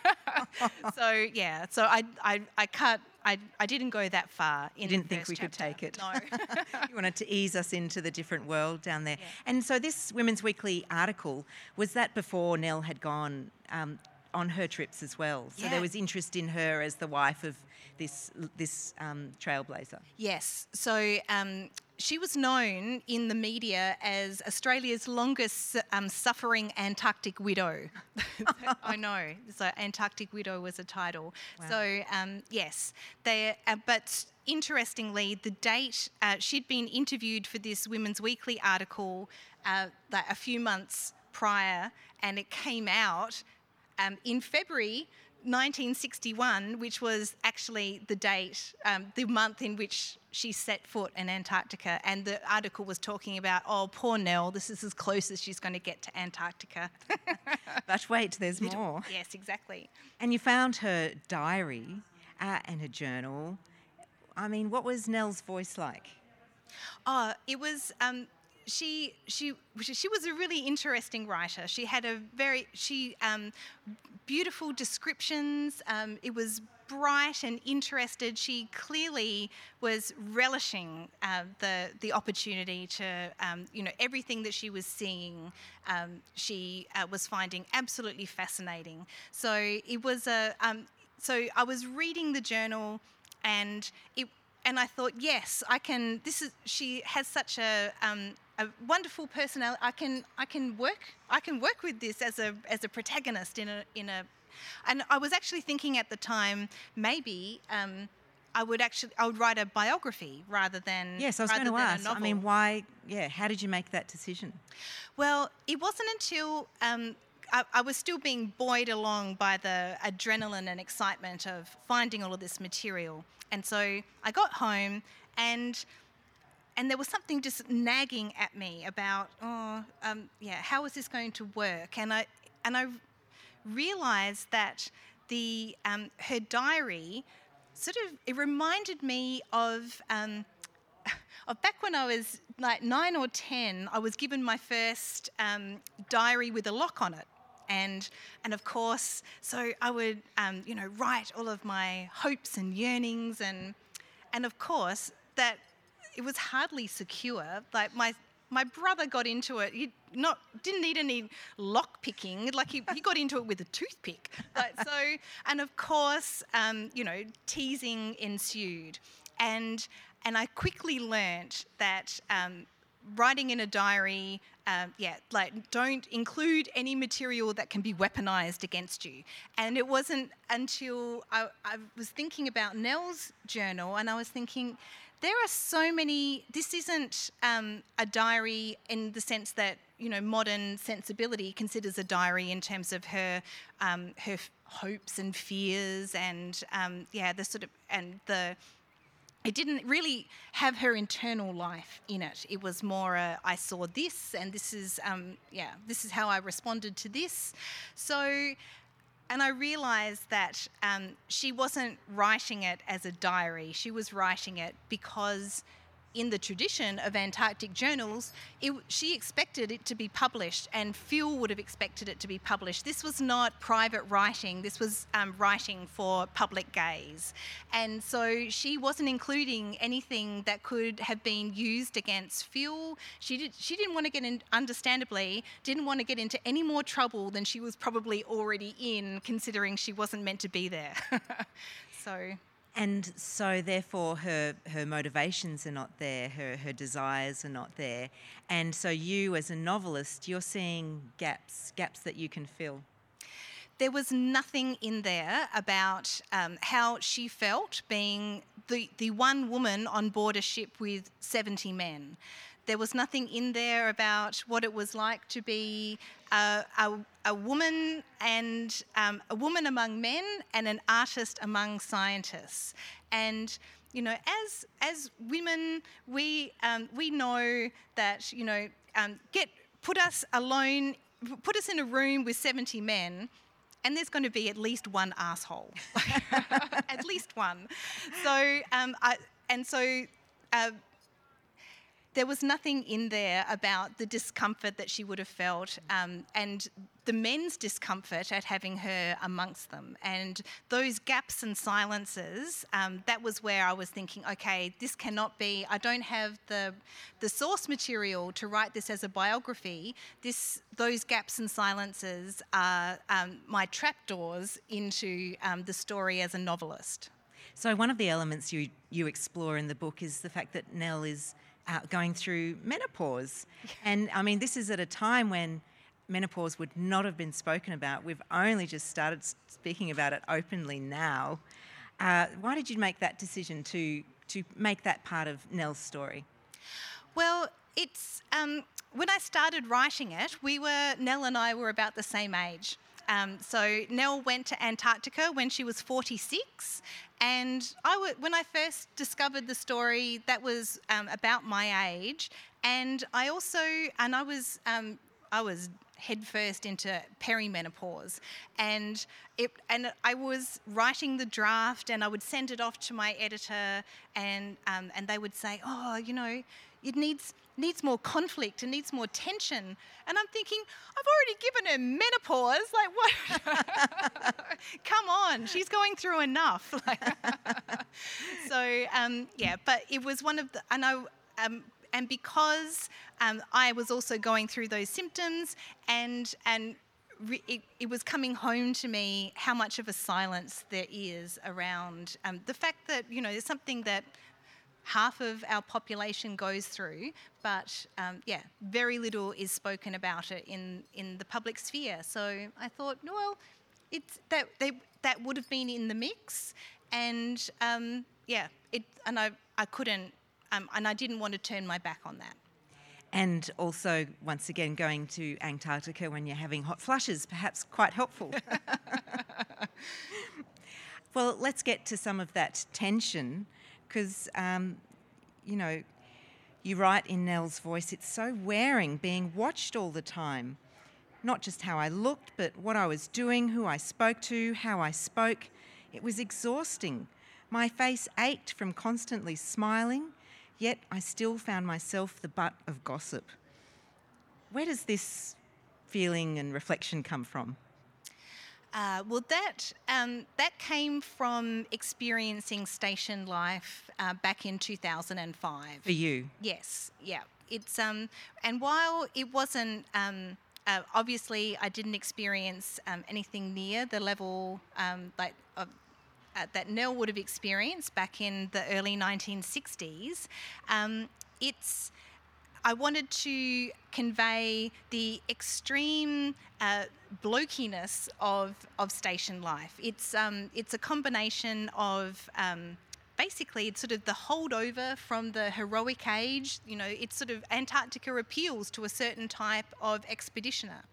so yeah. So I I I cut. I, I didn't go that far in You didn't the think first we chapter. could take it. No. You wanted to ease us into the different world down there. Yeah. And so this Women's Weekly article, was that before Nell had gone um, on her trips as well? So Yeah. there was interest in her as the wife of this this um, trailblazer. Yes. So um, she was known in the media as Australia's longest um, suffering Antarctic widow. I know. So Antarctic widow was a title. Wow. So um, yes, they. Uh, but interestingly, the date uh, she'd been interviewed for this Women's Weekly article uh, like a few months prior, and it came out um, in February nineteen sixty-one, which was actually the date, um, the month in which she set foot in Antarctica. And the article was talking about, oh, poor Nell, this is as close as she's going to get to Antarctica. But wait, there's more. Yes, exactly. And you found her diary uh, and her journal. I mean, what was Nell's voice like? Oh, it was... Um, She she she was a really interesting writer. She had a very she um, beautiful descriptions. Um, it was bright and interested. She clearly was relishing uh, the the opportunity to um, you know everything that she was seeing. Um, she uh, was finding absolutely fascinating. So it was a um, so I was reading the journal, and it and I thought, yes, I can. This is she has such a um, a wonderful personality. I can I can work I can work with this as a as a protagonist in a in a, and I was actually thinking at the time maybe um, I would actually I would write a biography rather than yes I was going to ask. I mean, why? Yeah, how did you make that decision? Well, it wasn't until um, I, I was still being buoyed along by the adrenaline and excitement of finding all of this material, and so I got home and. And there was something just nagging at me about, oh, um, yeah, how is this going to work? And I and I realised that the um, her diary sort of it reminded me of um, of back when I was like nine or ten. I was given my first um, diary with a lock on it, and and of course, so I would um, you know write all of my hopes and yearnings, and and of course that. It was hardly secure. Like my my brother got into it. He not didn't need any lock picking. Like he, he got into it with a toothpick. Like so, and of course, um, you know, teasing ensued, and and I quickly learnt that um, writing in a diary, um, yeah, like don't include any material that can be weaponized against you. And it wasn't until I, I was thinking about Nell's journal, and I was thinking. There are so many, this isn't um, a diary in the sense that, you know, modern sensibility considers a diary in terms of her um, her f- hopes and fears and, um, yeah, the sort of, and the, it didn't really have her internal life in it. It was more a, I saw this and this is, um, yeah, this is how I responded to this. So... And I realised that um, she wasn't writing it as a diary. She was writing it because in the tradition of Antarctic journals, it, she expected it to be published, and Phil would have expected it to be published. This was not private writing. This was um, writing for public gaze. And so she wasn't including anything that could have been used against Phil. She, did, she didn't want to get in, understandably, didn't want to get into any more trouble than she was probably already in, considering she wasn't meant to be there. So... And so, therefore, her her motivations are not there, her her desires are not there. And so you, as a novelist, you're seeing gaps, gaps that you can fill. There was nothing in there about um, how she felt being the, the one woman on board a ship with seventy men. There was nothing in there about what it was like to be a, a, a woman and um, a woman among men and an artist among scientists. And you know, as as women, we um, we know that you know, um, get put us alone, put us in a room with seventy men. And there's going to be at least one asshole, at least one. So um, I, and so. Uh, There was nothing in there about the discomfort that she would have felt um, and the men's discomfort at having her amongst them. And those gaps and silences, um, that was where I was thinking, okay, this cannot be, I don't have the the source material to write this as a biography. This, those gaps and silences are um, my trapdoors into um, the story as a novelist. So one of the elements you, you explore in the book is the fact that Nell is Uh, going through menopause. And I mean, this is at a time when menopause would not have been spoken about. We've only just started speaking about it openly now. Uh, why did you make that decision to to make that part of Nell's story? Well, it's um, when I started writing it, we were Nell and I were about the same age. um, so Nell went to Antarctica when she was forty-six, and I w- when I first discovered the story, that was um, about my age, and I also and I was um, I was headfirst into perimenopause, and it and I was writing the draft, and I would send it off to my editor, and um, and they would say, oh, you know, it needs needs more conflict, it needs more tension. And I'm thinking, I've already given her menopause. Like, what? Come on, she's going through enough. so, um, yeah, but it was one of the, I know, um, and because um, I was also going through those symptoms, and and re- it, it was coming home to me how much of a silence there is around um, the fact that, you know, there's something that half of our population goes through, but um, yeah, very little is spoken about it in, in the public sphere. So I thought, well, it's that they, that would have been in the mix, and um, yeah, it and I I couldn't um, and I didn't want to turn my back on that. And also, once again, going to Antarctica when you're having hot flushes, perhaps quite helpful. Well, let's get to some of that tension, because, um, you know, you write in Nell's voice, it's so wearing being watched all the time. Not just how I looked, but what I was doing, who I spoke to, how I spoke. It was exhausting. My face ached from constantly smiling, yet I still found myself the butt of gossip. Where does this feeling and reflection come from? Uh, well, that um, that came from experiencing station life uh, back in two thousand five. For you? Yes, yeah. It's um, and while it wasn't um, uh, obviously, I didn't experience um, anything near the level um, like of, uh, that Nell would have experienced back in the early nineteen sixties. Um, it's I wanted to convey the extreme uh, blokiness of, of station life. It's um, it's a combination of um, basically it's sort of the holdover from the heroic age. You know, it's sort of Antarctica appeals to a certain type of expeditioner,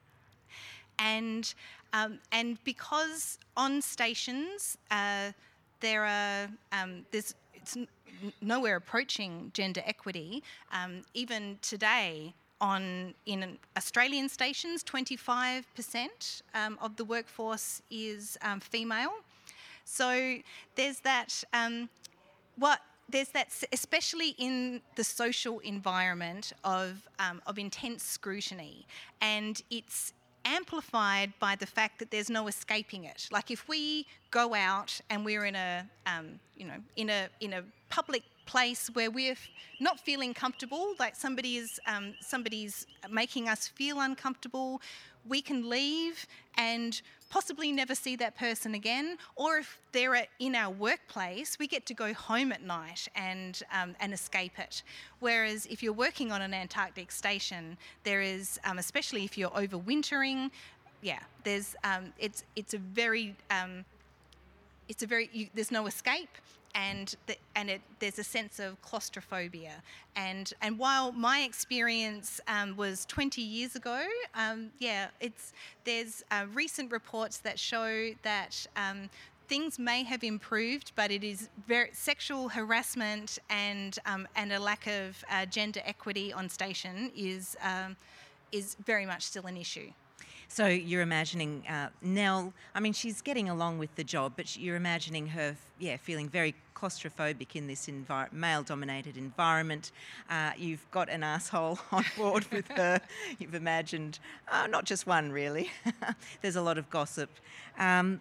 and um, and because on stations uh, there are um, there's it's nowhere approaching gender equity. Um, even today, on in Australian stations, twenty-five percent um, of the workforce is um, female. So there's that. Um, what there's that, especially in the social environment of um, of intense scrutiny, and it's amplified by the fact that there's no escaping it. Like if we go out and we're in a, um, you know, in a in a public place where we're f- not feeling comfortable, like somebody is um, somebody's making us feel uncomfortable, we can leave and possibly never see that person again. Or if they're at, in our workplace, we get to go home at night and um, and escape it. Whereas if you're working on an Antarctic station, there is, um, especially if you're overwintering, yeah, there's um, it's it's a very um, it's a very you, there's no escape. And the, and it, there's a sense of claustrophobia. And and while my experience um, was twenty years ago, um, yeah, it's there's uh, recent reports that show that um, things may have improved, but it is very sexual harassment and um, and a lack of uh, gender equity on station is um, is very much still an issue. So you're imagining uh, Nell, I mean, she's getting along with the job, but you're imagining her, yeah, feeling very claustrophobic in this envir- male-dominated environment. Uh, you've got an asshole on board with her. You've imagined, uh, not just one, really. There's a lot of gossip. Um,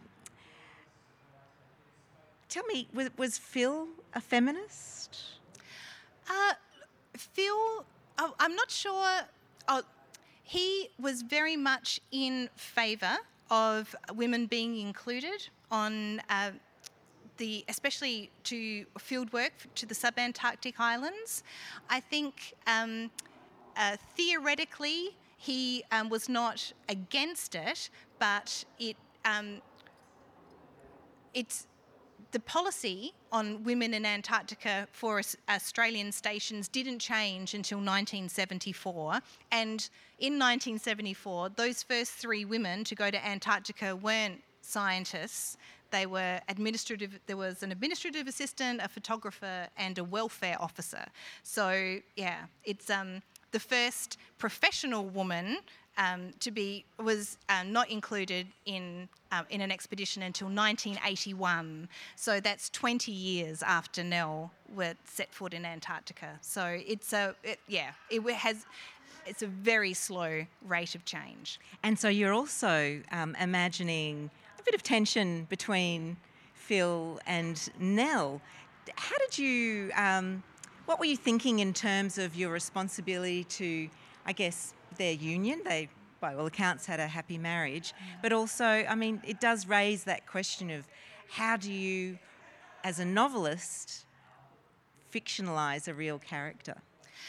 tell me, was, was Phil a feminist? Uh, Phil, oh, I'm not sure... Oh, he was very much in favour of women being included on uh, the, especially to field work to the subantarctic islands. I think um, uh, theoretically he um, was not against it, but it um, it's the policy on women in Antarctica for Australian stations didn't change until nineteen seventy-four. And in nineteen seventy-four, those first three women to go to Antarctica weren't scientists. They were administrative, there was an administrative assistant, a photographer, and a welfare officer. So, yeah, it's um, the first professional woman um, to be, was um, not included in um, in an expedition until nineteen eighty-one. So that's twenty years after Nell were set foot in Antarctica. So it's a, it, yeah, it has, it's a very slow rate of change. And so you're also um, imagining a bit of tension between Phil and Nell. How did you, um, what were you thinking in terms of your responsibility to, I guess, their union? They, by all accounts, had a happy marriage. Yeah. But also, I mean, it does raise that question of how do you, as a novelist, fictionalise a real character?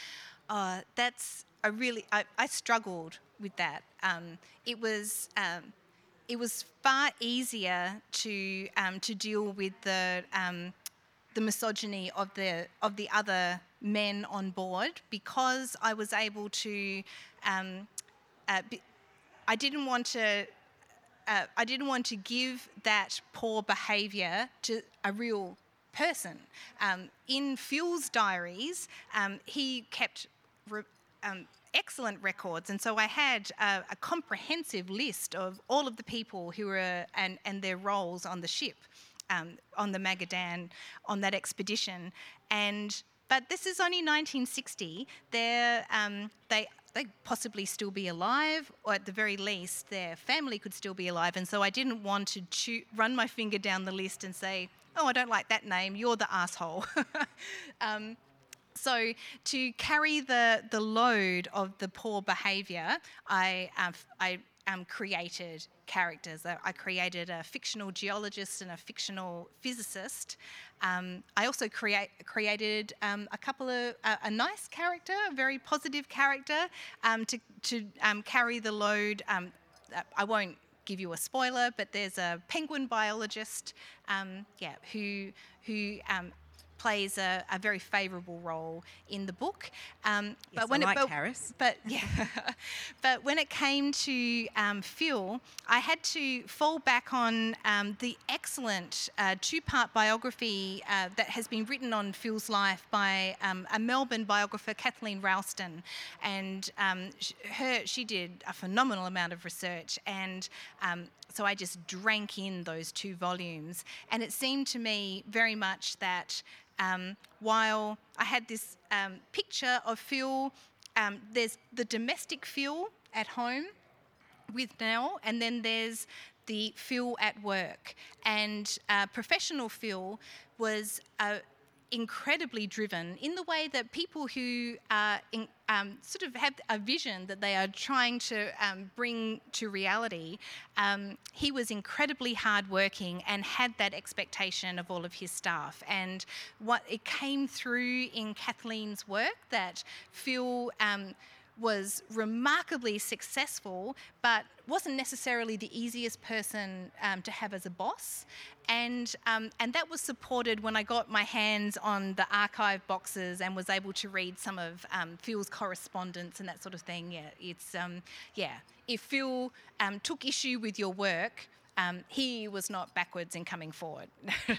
Uh, that's a really, I, I struggled with that. Um, it was... Um, It was far easier to um, to deal with the um, the misogyny of the of the other men on board, because I was able to. Um, uh, be, I didn't want to. Uh, I didn't want to give that poor behaviour to a real person. Um, in Phil's diaries, um, he kept. Re- um, excellent records, and so I had a, a comprehensive list of all of the people who were and, and their roles on the ship, um, on the Magadan, on that expedition. And but this is only nineteen sixty. They're um, they they possibly still be alive, or at the very least their family could still be alive. And so I didn't want to chew, run my finger down the list and say, oh, I don't like that name, you're the asshole. um, So to carry the, the load of the poor behaviour, I, um, I um, created characters. I created a fictional geologist and a fictional physicist. Um, I also create, created um, a couple of, uh, a nice character, a very positive character, um, to, to um, carry the load. Um, I won't give you a spoiler, but there's a penguin biologist, um, yeah, who, who um, plays a, a very favourable role in the book. Um, yes, but when I like it, but, Harris. But yeah, but when it came to um, Phil, I had to fall back on um, the excellent uh, two-part biography uh, that has been written on Phil's life by um, a Melbourne biographer, Kathleen Ralston, and um, her she did a phenomenal amount of research, and um, so I just drank in those two volumes, and it seemed to me very much that Um, while I had this um, picture of Phil, um, there's the domestic Phil at home with Nell, and then there's the Phil at work. And uh, professional Phil was uh, incredibly driven in the way that people who are in, um, sort of have a vision that they are trying to um, bring to reality. Um, he was incredibly hardworking and had that expectation of all of his staff. And what it came through in Kathleen's work that Phil um, was remarkably successful, but wasn't necessarily the easiest person um, to have as a boss. And um, and that was supported when I got my hands on the archive boxes and was able to read some of um, Phil's correspondence and that sort of thing. Yeah, it's um, yeah. If Phil um, took issue with your work, um, he was not backwards in coming forward.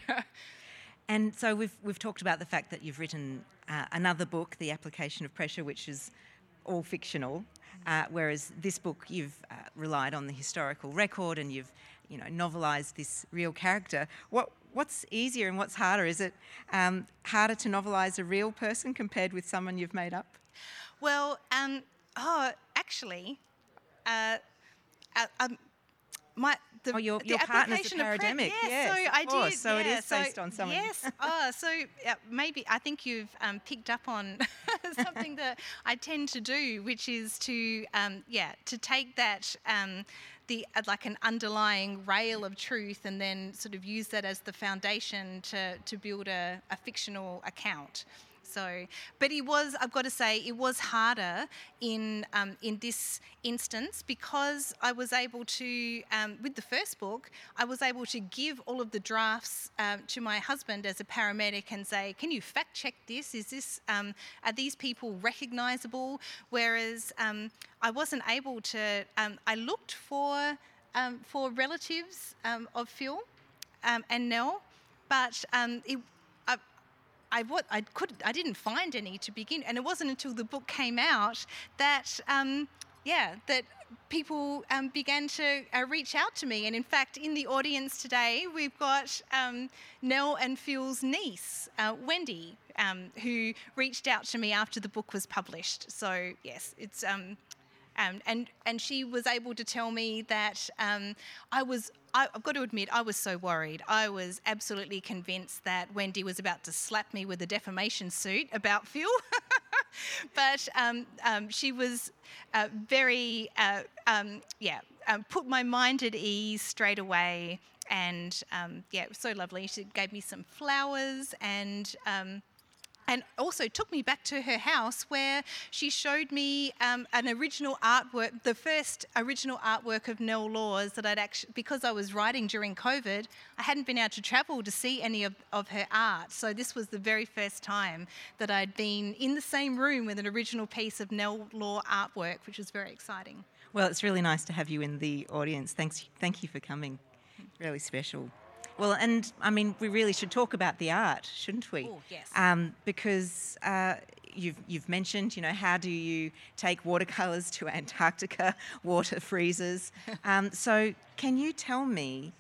And so we've we've talked about the fact that you've written uh, another book, The Application of Pressure, which is all fictional, uh, whereas this book you've uh, relied on the historical record and you've, you know, novelised this real character. What what's easier and what's harder? Is it um, harder to novelise a real person compared with someone you've made up? Well, um, oh, actually, uh, uh, um, my the, oh, your, the your partner's a application of paramedic. Pre- yes, so I course. did. So yeah, it is so, based on someone. Yes. oh, so uh, maybe I think you've um, picked up on something that I tend to do, which is to um, yeah to take that. Um, The, uh, like an underlying rail of truth, and then sort of use that as the foundation to, to build a, a fictional account. So, but it was, I've got to say, it was harder in um, in this instance because I was able to, um, with the first book, I was able to give all of the drafts um, to my husband as a paramedic and say, can you fact check this? Is this, um, are these people recognisable? Whereas um, I wasn't able to, um, I looked for, um, for relatives um, of Phil um, and Nell, but um, it, I, I, what, I, could, I didn't find any to begin, and it wasn't until the book came out that, um, yeah, that people um, began to uh, reach out to me. And in fact, in the audience today, we've got um, Nell and Phil's niece, uh, Wendy, um, who reached out to me after the book was published. So yes, it's... Um, Um, and and she was able to tell me that um, I was, I, I've got to admit, I was so worried. I was absolutely convinced that Wendy was about to slap me with a defamation suit about Phil. But um, um, she was uh, very, uh, um, yeah, um, put my mind at ease straight away. And um, yeah, it was so lovely. She gave me some flowers and... Um, And also took me back to her house where she showed me um, an original artwork, the first original artwork of Nell Laws that I'd actually, because I was writing during COVID, I hadn't been able to travel to see any of, of her art. So this was the very first time that I'd been in the same room with an original piece of Nell Law artwork, which was very exciting. Well, it's really nice to have you in the audience. Thanks, thank you for coming. Really special. Well, and I mean, we really should talk about the art, shouldn't we? Oh, yes. Um, because uh, you've you've mentioned, you know, how do you take watercolours to Antarctica? Water freezes. Um, so, can you tell me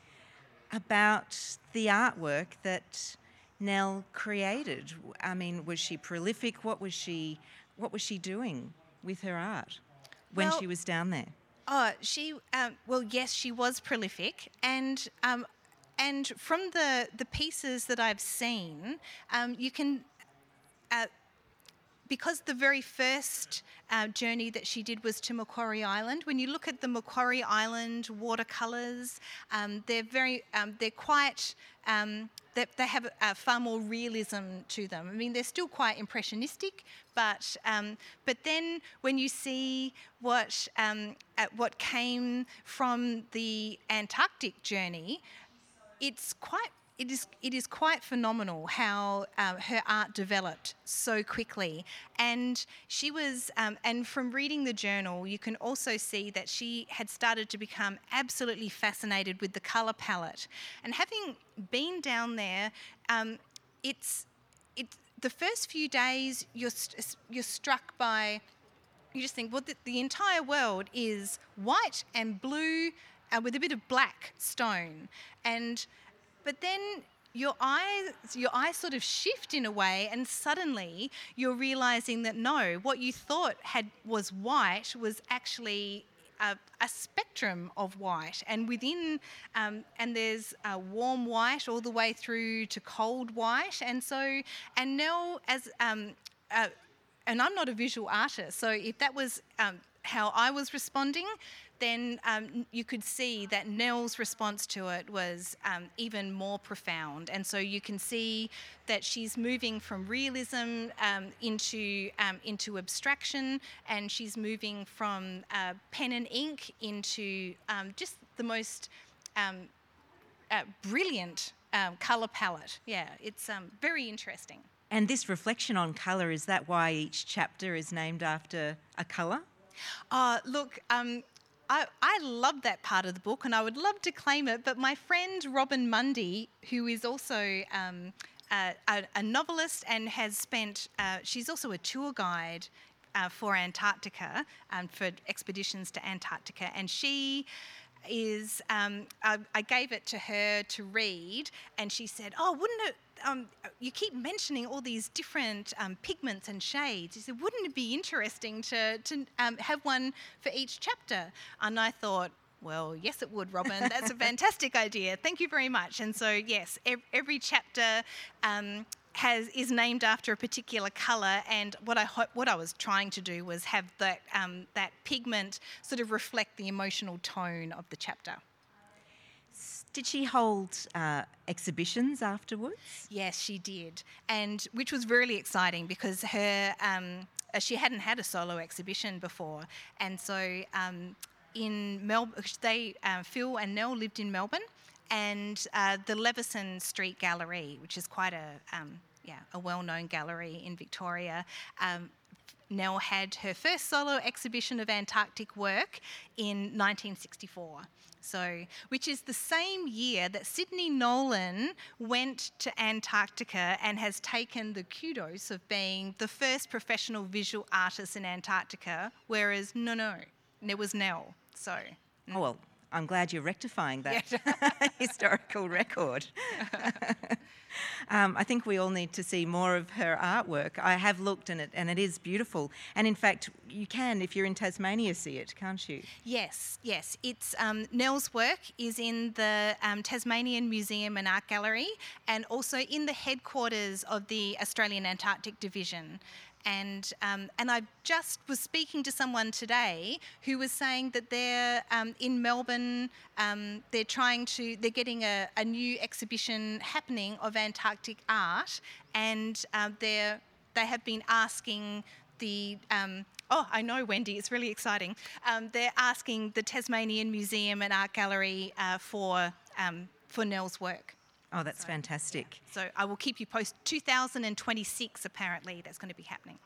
about the artwork that Nell created? I mean, was she prolific? What was she What was she doing with her art when Well, she was down there? Oh, she, um, well, yes, she was prolific. And um, and from the, the pieces that I've seen, um, you can, uh, because the very first uh, journey that she did was to Macquarie Island. When you look at the Macquarie Island watercolours, um, they're very, um, they're quite, um, they, they have a, a far more realism to them. I mean, they're still quite impressionistic, but um, but then when you see what um, at what came from the Antarctic journey, it's quite. It is, it is quite phenomenal how um, her art developed so quickly. And she was, um, and from reading the journal, you can also see that she had started to become absolutely fascinated with the colour palette. And having been down there, um, it's, it's the first few days you're, st- you're struck by, you just think, well, the, the entire world is white and blue uh, with a bit of black stone. And But then your eyes, your eyes sort of shift in a way, and suddenly you're realising that no, what you thought had was white was actually a, a spectrum of white, and within, um, and there's a warm white all the way through to cold white, and so, and Nell as, um, uh, and I'm not a visual artist, so if that was um, how I was responding, then um, you could see that Nell's response to it was um, even more profound. And so you can see that she's moving from realism um, into um, into abstraction, and she's moving from uh, pen and ink into um, just the most um, uh, brilliant um, colour palette. Yeah, it's um, very interesting. And this reflection on colour, is that why each chapter is named after a colour? Uh, look, um, I, I love that part of the book, and I would love to claim it, but my friend Robin Mundy, who is also um, a, a, a novelist and has spent, uh, she's also a tour guide uh, for Antarctica, um, for expeditions to Antarctica, and she is, um, I, I gave it to her to read, and she said, oh, wouldn't it, um, you keep mentioning all these different um, pigments and shades. She said, wouldn't it be interesting to, to um, have one for each chapter? And I thought, well, yes, it would, Robin. That's a fantastic idea. Thank you very much. And so, yes, ev- every chapter um, has is named after a particular colour, and what I ho- what I was trying to do was have that um, that pigment sort of reflect the emotional tone of the chapter. Did she hold uh, exhibitions afterwards? Yes, she did, and which was really exciting because her um, uh, she hadn't had a solo exhibition before, and so um, in Melbourne, they uh, Phil and Nell lived in Melbourne, and uh, the Leveson Street Gallery, which is quite a um, yeah a well-known gallery in Victoria. Um, Nell had her first solo exhibition of Antarctic work in nineteen sixty-four. So, which is the same year that Sydney Nolan went to Antarctica and has taken the kudos of being the first professional visual artist in Antarctica, whereas no, no, there was Nell. So, oh well, I'm glad you're rectifying that historical record. um, I think we all need to see more of her artwork. I have looked and it, and it is beautiful. And in fact, you can, if you're in Tasmania, see it, can't you? Yes, yes. It's um, Nell's work is in the um, Tasmanian Museum and Art Gallery, and also in the headquarters of the Australian Antarctic Division. And um, and I just was speaking to someone today who was saying that they're um, in Melbourne. Um, they're trying to. They're getting a, a new exhibition happening of Antarctic art, and uh, they're they have been asking the. Um, oh, I know, Wendy. It's really exciting. Um, they're asking the Tasmanian Museum and Art Gallery uh, for um, for Nell's work. Oh, that's so, fantastic. Yeah. So I will keep you posted. two thousand twenty-six, apparently, that's going to be happening.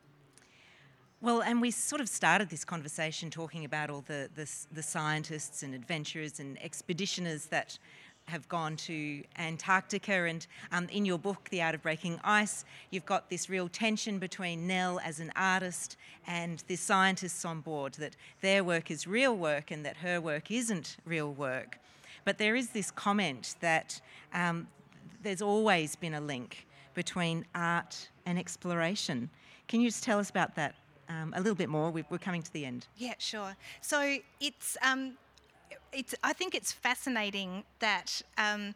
Well, and we sort of started this conversation talking about all the, the, the scientists and adventurers and expeditioners that have gone to Antarctica. And um, in your book, The Art of Breaking Ice, you've got this real tension between Nell as an artist and the scientists on board, that their work is real work and that her work isn't real work. But there is this comment that um, there's always been a link between art and exploration. Can you just tell us about that um, a little bit more? We're coming to the end. Yeah, sure. So it's, um, it's. I think it's fascinating that um,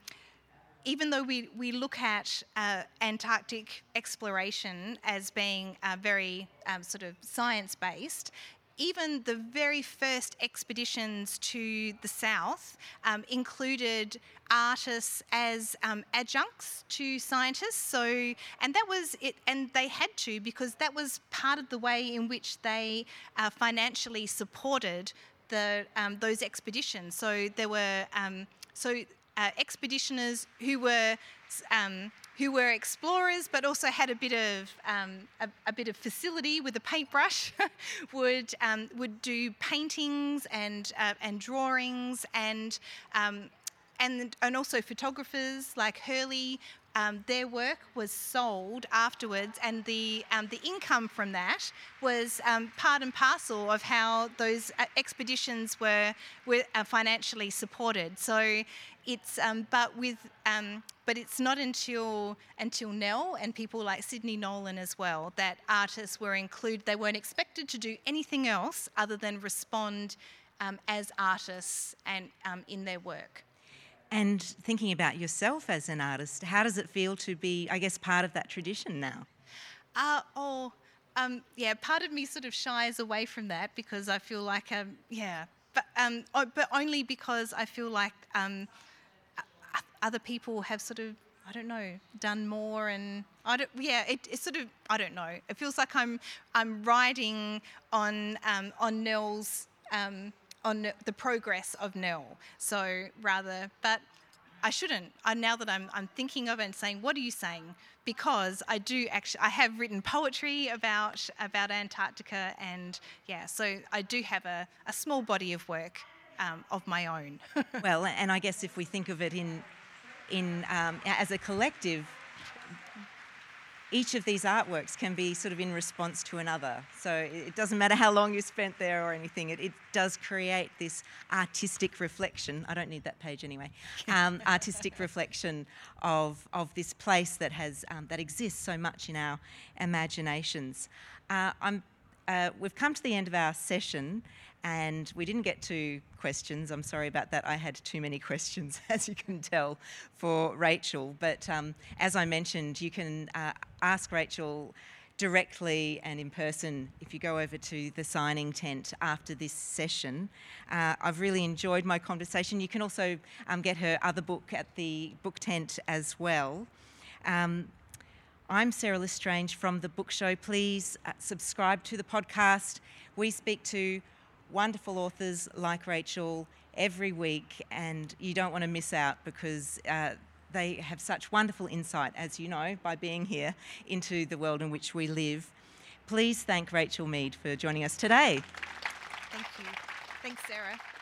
even though we, we look at uh, Antarctic exploration as being uh, very um, sort of science-based, even the very first expeditions to the south um, included artists as um, adjuncts to scientists. So, and that was it, and they had to because that was part of the way in which they uh, financially supported the um, those expeditions. So there were um, so uh, expeditioners who were. Um, who were explorers but also had a bit of um, a, a bit of facility with a paintbrush, would um, would do paintings and uh, and drawings and um, and and also photographers like Hurley. Um, their work was sold afterwards, and the um, the income from that was um, part and parcel of how those uh, expeditions were were uh, financially supported. So it's um, but with um, but it's not until until Nell and people like Sydney Nolan as well that artists were included. They weren't expected to do anything else other than respond um, as artists and um, in their work. And thinking about yourself as an artist, how does it feel to be, I guess, part of that tradition now? Uh, oh, um, yeah, part of me sort of shies away from that because I feel like, um, yeah, but um, oh, but only because I feel like um, other people have sort of, I don't know, done more, and I don't, yeah, it, it's sort of, I don't know. It feels like I'm I'm riding on um, on Nell's. Um, on the progress of Nell. So rather, but I shouldn't. I, now that I'm, I'm thinking of it and saying, what are you saying? Because I do actually, I have written poetry about about Antarctica, and yeah, so I do have a, a small body of work um, of my own. Well, and I guess if we think of it in in um, as a collective, each of these artworks can be sort of in response to another. So it doesn't matter how long you spent there or anything. It, it does create this artistic reflection. I don't need that page anyway. Um, artistic reflection of of this place that has um, that exists so much in our imaginations. Uh, I'm. Uh, we've come to the end of our session, and we didn't get to questions. I'm sorry about that. I had too many questions, as you can tell, for Rachel. But um, as I mentioned, you can uh, ask Rachel directly and in person if you go over to the signing tent after this session. Uh, I've really enjoyed my conversation. You can also um, get her other book at the book tent as well. Um, I'm Sarah Lestrange from The Book Show. Please uh, subscribe to the podcast. We speak to wonderful authors like Rachel every week, and you don't want to miss out because uh, they have such wonderful insight, as you know, by being here, into the world in which we live. Please thank Rachel Mead for joining us today. Thank you. Thanks, Sarah.